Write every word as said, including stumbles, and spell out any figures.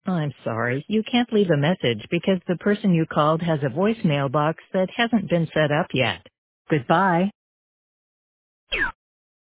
I'm sorry, you can't leave a message because the person you called has a voicemail box that hasn't been set up yet. Goodbye.